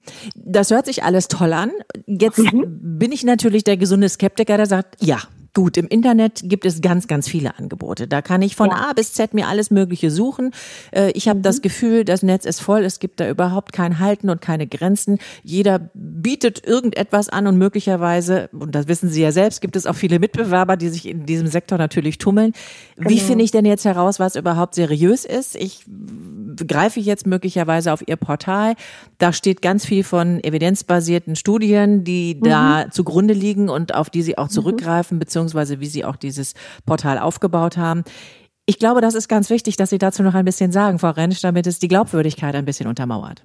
Das hört sich alles toll an. Jetzt mhm. bin ich natürlich der gesunde Skeptiker, der sagt, ja, gut, im Internet gibt es ganz, ganz viele Angebote. Da kann ich von ja. A bis Z mir alles Mögliche suchen. Ich habe mhm. das Gefühl, das Netz ist voll. Es gibt da überhaupt kein Halten und keine Grenzen. Jeder bietet irgendetwas an und möglicherweise, und das wissen Sie ja selbst, gibt es auch viele Mitbewerber, die sich in diesem Sektor natürlich tummeln. Genau. Wie finde ich denn jetzt heraus, was überhaupt seriös ist? Ich greife jetzt möglicherweise auf Ihr Portal. Da steht ganz viel von evidenzbasierten Studien, die mhm. da zugrunde liegen und auf die Sie auch zurückgreifen, mhm. beziehungsweise wie Sie auch dieses Portal aufgebaut haben. Ich glaube, das ist ganz wichtig, dass Sie dazu noch ein bisschen sagen, Frau Rentsch, damit es die Glaubwürdigkeit ein bisschen untermauert.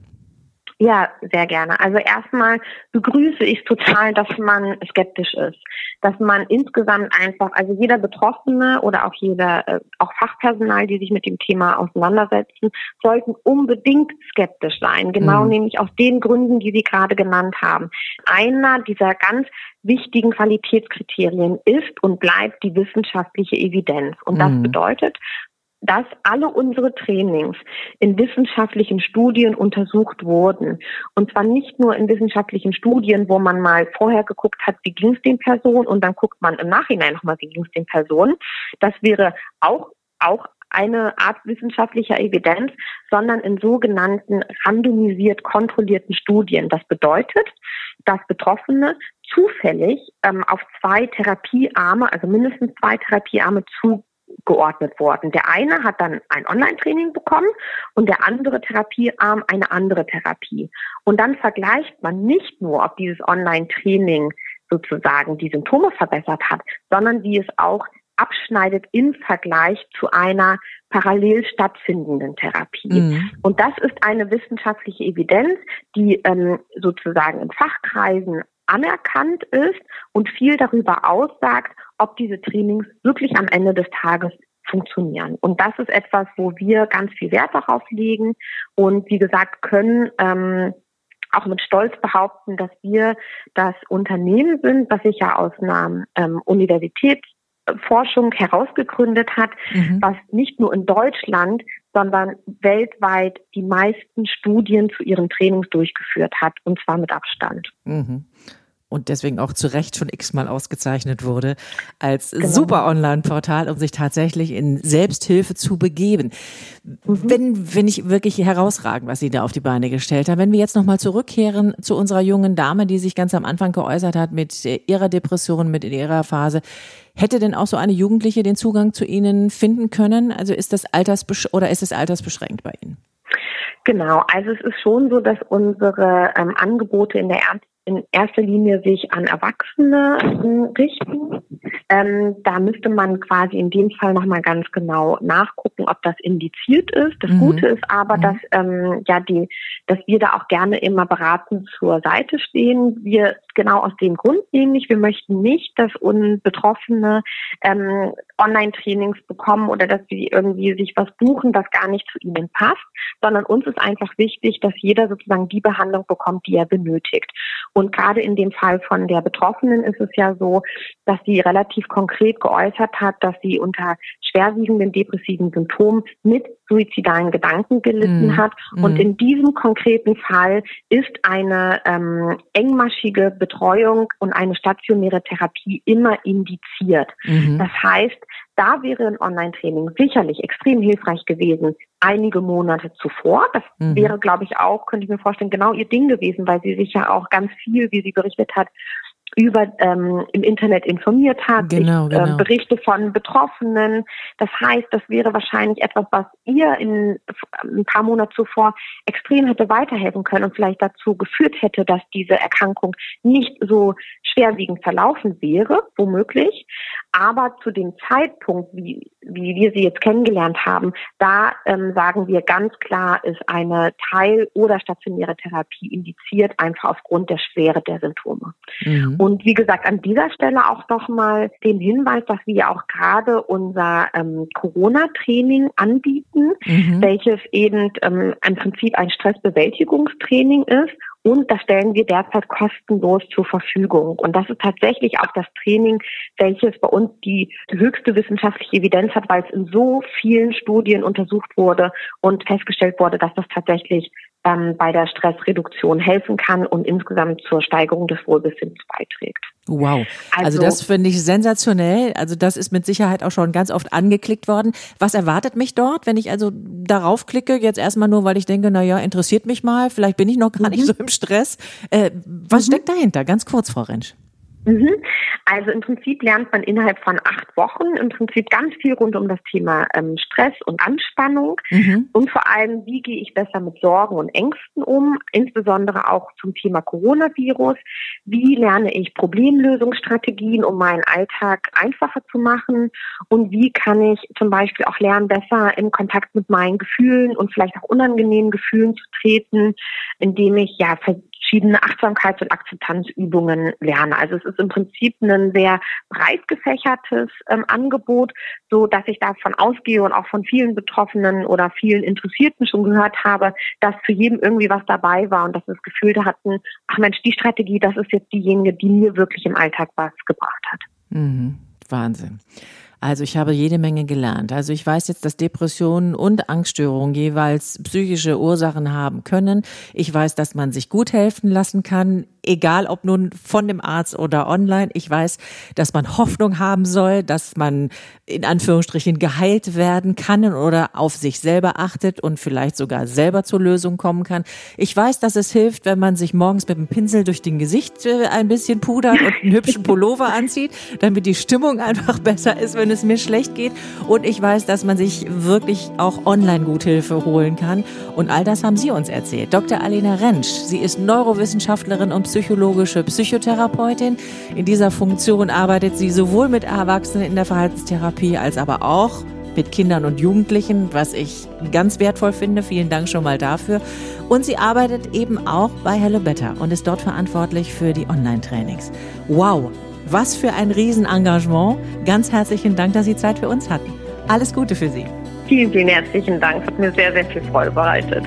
Ja, sehr gerne. Also erstmal begrüße ich total, dass man skeptisch ist, dass man insgesamt einfach, also jeder Betroffene oder auch jeder, äh, auch Fachpersonal, die sich mit dem Thema auseinandersetzen, sollten unbedingt skeptisch sein. Genau mhm. nämlich aus den Gründen, die Sie gerade genannt haben. Einer dieser ganz wichtigen Qualitätskriterien ist und bleibt die wissenschaftliche Evidenz. Und das mhm. bedeutet, dass alle unsere Trainings in wissenschaftlichen Studien untersucht wurden. Und zwar nicht nur in wissenschaftlichen Studien, wo man mal vorher geguckt hat, wie ging es den Personen, und dann guckt man im Nachhinein nochmal, wie ging es den Personen. Das wäre auch, auch eine Art wissenschaftlicher Evidenz, sondern in sogenannten randomisiert kontrollierten Studien. Das bedeutet, dass Betroffene zufällig ähm, auf zwei Therapiearme, also mindestens zwei Therapiearme zugeordnet wurden. Der eine hat dann ein Online-Training bekommen und der andere Therapiearm eine andere Therapie. Und dann vergleicht man nicht nur, ob dieses Online-Training sozusagen die Symptome verbessert hat, sondern wie es auch abschneidet im Vergleich zu einer parallel stattfindenden Therapie. Mhm. Und das ist eine wissenschaftliche Evidenz, die ähm, sozusagen in Fachkreisen anerkannt ist und viel darüber aussagt, ob diese Trainings wirklich am Ende des Tages funktionieren. Und das ist etwas, wo wir ganz viel Wert darauf legen und wie gesagt können ähm, auch mit Stolz behaupten, dass wir das Unternehmen sind, das sich ja aus einer ähm, Universität Forschung herausgegründet hat, mhm. was nicht nur in Deutschland, sondern weltweit die meisten Studien zu ihren Trainings durchgeführt hat, und zwar mit Abstand. Mhm. Und deswegen auch zu Recht schon x-mal ausgezeichnet wurde als genau. super Online-Portal, um sich tatsächlich in Selbsthilfe zu begeben. Mhm. Wenn, wenn ich wirklich herausragend, was Sie da auf die Beine gestellt haben. Wenn wir jetzt nochmal zurückkehren zu unserer jungen Dame, die sich ganz am Anfang geäußert hat mit ihrer Depression, mit ihrer Phase. Hätte denn auch so eine Jugendliche den Zugang zu Ihnen finden können? Also ist das altersbesch- oder ist es altersbeschränkt bei Ihnen? Genau, also es ist schon so, dass unsere ähm, Angebote in der Ernst in erster Linie sich an Erwachsene äh, richten. Ähm, da müsste man quasi in dem Fall nochmal ganz genau nachgucken, ob das indiziert ist. Das mhm. Gute ist aber, mhm. dass ähm, ja die, dass wir da auch gerne immer beratend zur Seite stehen. Wir genau aus dem Grund nämlich, wir möchten nicht, dass uns Betroffene ähm, Online-Trainings bekommen oder dass sie irgendwie sich was buchen, das gar nicht zu ihnen passt, sondern uns ist einfach wichtig, dass jeder sozusagen die Behandlung bekommt, die er benötigt. Und gerade in dem Fall von der Betroffenen ist es ja so, dass sie relativ konkret geäußert hat, dass sie unter schwerwiegenden depressiven Symptomen mit suizidalen Gedanken gelitten mm. hat. Und mm. in diesem konkreten Fall ist eine ähm, engmaschige Betreuung und eine stationäre Therapie immer indiziert. Mm-hmm. Das heißt, da wäre ein Online-Training sicherlich extrem hilfreich gewesen, einige Monate zuvor. Das mhm. wäre, glaube ich, auch, könnte ich mir vorstellen, genau ihr Ding gewesen, weil sie sich ja auch ganz viel, wie sie berichtet hat, über ähm, im Internet informiert hat, genau, sich, genau. Ähm, Berichte von Betroffenen. Das heißt, das wäre wahrscheinlich etwas, was ihr in ein paar Monate zuvor extrem hätte weiterhelfen können und vielleicht dazu geführt hätte, dass diese Erkrankung nicht so schwerwiegend verlaufen wäre, womöglich. Aber zu dem Zeitpunkt, wie, wie wir sie jetzt kennengelernt haben, da ähm, sagen wir ganz klar, ist eine teil- oder stationäre Therapie indiziert, einfach aufgrund der Schwere der Symptome. Mhm. Und wie gesagt, an dieser Stelle auch nochmal den Hinweis, dass wir auch gerade unser ähm, Corona-Training anbieten, mhm. welches eben ähm, im Prinzip ein Stressbewältigungstraining ist. Und das stellen wir derzeit kostenlos zur Verfügung. Und das ist tatsächlich auch das Training, welches bei uns die höchste wissenschaftliche Evidenz hat, weil es in so vielen Studien untersucht wurde und festgestellt wurde, dass das tatsächlich ähm, bei der Stressreduktion helfen kann und insgesamt zur Steigerung des Wohlbefindens beiträgt. Wow, also, also das finde ich sensationell. Also das ist mit Sicherheit auch schon ganz oft angeklickt worden. Was erwartet mich dort, wenn ich also darauf klicke? Jetzt erstmal nur, weil ich denke, na ja, interessiert mich mal. Vielleicht bin ich noch gar mhm. nicht so im Stress. Äh, was mhm. steckt dahinter? Ganz kurz, Frau Rentsch. Mhm. Also im Prinzip lernt man innerhalb von acht Wochen im Prinzip ganz viel rund um das Thema ähm, Stress und Anspannung mhm. und vor allem, wie gehe ich besser mit Sorgen und Ängsten um, insbesondere auch zum Thema Coronavirus. Wie lerne ich Problemlösungsstrategien, um meinen Alltag einfacher zu machen, und wie kann ich zum Beispiel auch lernen, besser in Kontakt mit meinen Gefühlen und vielleicht auch unangenehmen Gefühlen zu treten, indem ich ja verschiedene Achtsamkeits- und Akzeptanzübungen lerne. Also es ist im Prinzip ein sehr breit gefächertes ähm, Angebot, so dass ich davon ausgehe und auch von vielen Betroffenen oder vielen Interessierten schon gehört habe, dass für jeden irgendwie was dabei war und dass wir das Gefühl da hatten, ach Mensch, die Strategie, das ist jetzt diejenige, die mir wirklich im Alltag was gebracht hat. Mhm. Wahnsinn. Also ich habe jede Menge gelernt. Also ich weiß jetzt, dass Depressionen und Angststörungen jeweils psychische Ursachen haben können. Ich weiß, dass man sich gut helfen lassen kann, egal ob nun von dem Arzt oder online. Ich weiß, dass man Hoffnung haben soll, dass man in Anführungsstrichen geheilt werden kann oder auf sich selber achtet und vielleicht sogar selber zur Lösung kommen kann. Ich weiß, dass es hilft, wenn man sich morgens mit dem Pinsel durch den Gesicht ein bisschen pudert und einen hübschen Pullover anzieht, damit die Stimmung einfach besser ist, wenn es mir schlecht geht. Und ich weiß, dass man sich wirklich auch online gut Hilfe holen kann. Und all das haben Sie uns erzählt. Doktor Alena Rentsch, sie ist Neurowissenschaftlerin und psychologische Psychotherapeutin. In dieser Funktion arbeitet sie sowohl mit Erwachsenen in der Verhaltenstherapie als aber auch mit Kindern und Jugendlichen, was ich ganz wertvoll finde. Vielen Dank schon mal dafür. Und sie arbeitet eben auch bei Hello Better und ist dort verantwortlich für die Online-Trainings. Wow, was für ein Riesenengagement. Ganz herzlichen Dank, dass Sie Zeit für uns hatten. Alles Gute für Sie. Vielen, vielen herzlichen Dank. Hat mir sehr, sehr viel Freude bereitet.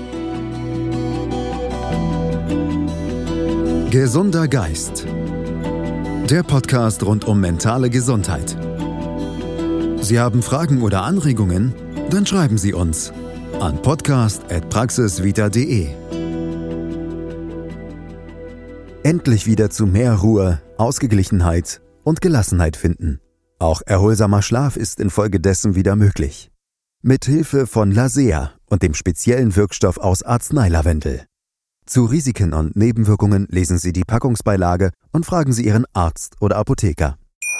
Gesunder Geist. Der Podcast rund um mentale Gesundheit. Sie haben Fragen oder Anregungen? Dann schreiben Sie uns an podcast at praxisvita punkt de. Endlich wieder zu mehr Ruhe, Ausgeglichenheit und Gelassenheit finden. Auch erholsamer Schlaf ist infolgedessen wieder möglich. Mit Hilfe von Lasea und dem speziellen Wirkstoff aus Arzneilavendel. Zu Risiken und Nebenwirkungen lesen Sie die Packungsbeilage und fragen Sie Ihren Arzt oder Apotheker.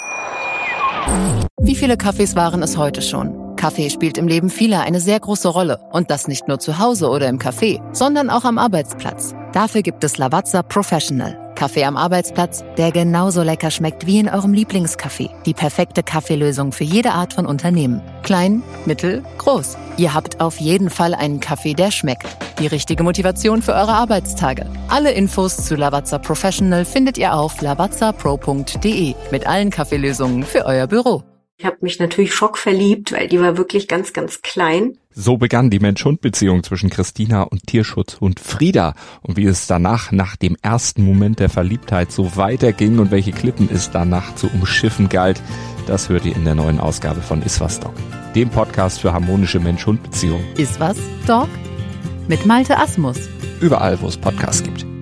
Wie viele Kaffees waren es heute schon? Kaffee spielt im Leben vieler eine sehr große Rolle. Und das nicht nur zu Hause oder im Café, sondern auch am Arbeitsplatz. Dafür gibt es Lavazza Professional. Kaffee am Arbeitsplatz, der genauso lecker schmeckt wie in eurem Lieblingscafé. Die perfekte Kaffeelösung für jede Art von Unternehmen. Klein, mittel, groß. Ihr habt auf jeden Fall einen Kaffee, der schmeckt. Die richtige Motivation für eure Arbeitstage. Alle Infos zu Lavazza Professional findet ihr auf lavazza pro punkt de mit allen Kaffeelösungen für euer Büro. Ich habe mich natürlich schockverliebt, weil die war wirklich ganz, ganz klein. So begann die Mensch-Hund-Beziehung zwischen Christina und Tierschutzhund Frieda. Und wie es danach, nach dem ersten Moment der Verliebtheit, so weiterging und welche Klippen es danach zu umschiffen galt, das hört ihr in der neuen Ausgabe von Iswas Dog, dem Podcast für harmonische Mensch-Hund-Beziehungen. Iswas Dog? Mit Malte Asmus. Überall, wo es Podcasts gibt.